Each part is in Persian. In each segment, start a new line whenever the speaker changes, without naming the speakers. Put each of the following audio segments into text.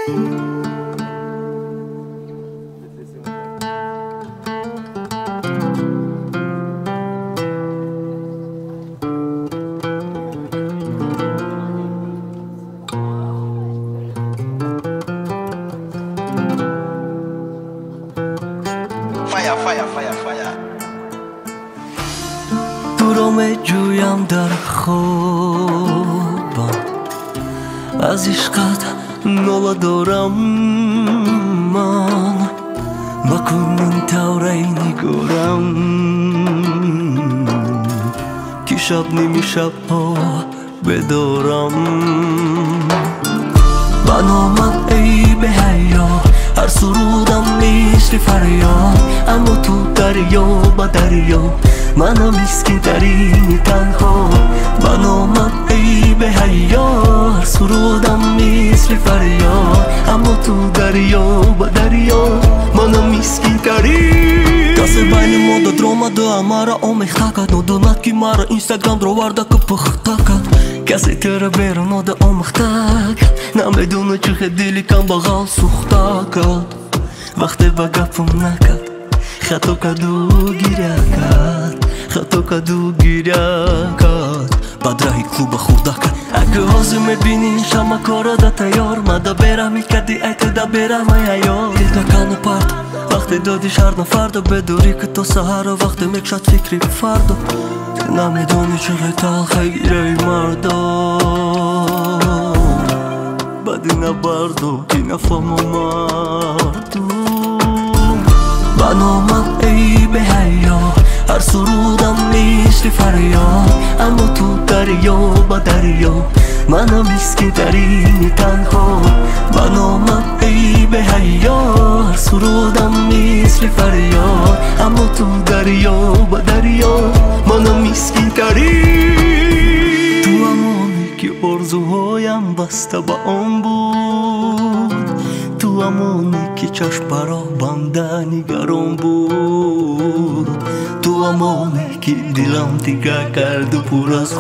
تو رو میجویم در خوابم، از عشقت ناله دارم من، بکن طوره نگارم که شب نیمی شبها بدارم. من آمد ای به حیا، هر سرودم مثل فریاد، اما تو دریا با دریا منم مسکین ترین تنها. من آمد ای به حیا، هر سرودم مثل فریاد، اما تو دریا با دریا منم مسکین ترین. کسی بین ما داد رامده مرا آمیخته کرد، نداند که مرا اینستاگرام رو ورده که پخته کرد. کسی تیره بیرون ناده آمیخته کرد، نمیدونه چه دلی کم بغل سوخته کرد. وقتی با گپم نکرد خطا کدو گیره کرد، خطا کدو گیره کرد، بعد راهی خوب خورده کرد. اگه حاضر میبینی شما کارا دا تیار، مده برم میکردی ایت دا برم ایار. دید نکنه پرد وقتی دادی شرد نفردا، بدوری که تو سهر وقتی میکشد فکری به فردا. نمیدونی چه تلخ ای مردا، بدی نبردو که نفهم مردو. من آمد ای به حیا، هر سرودم مثل فریاد، اما تو دریا با دریا منم مسکین ترین تنها. من آمد ای به حیا، هر سرودم مثل فریاد، اما تو دریا با دریا منم مسکین ترین. تو همانی که آرزوهایم بسته با آن بود، تو همانی که چشم برا بنده نگران بود، تو همانی که دلم تیکه کرد و پر از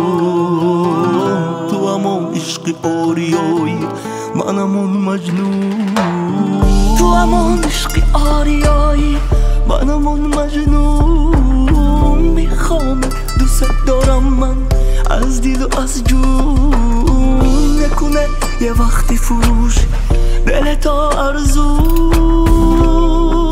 خون، تو همان عشق آریایی من همون مجنون، تو همان عشق آریایی من همون مجنون. میخوام دوست دارم من از دل و از جون، نکنه یه وقتی فروش دل تا ارزو.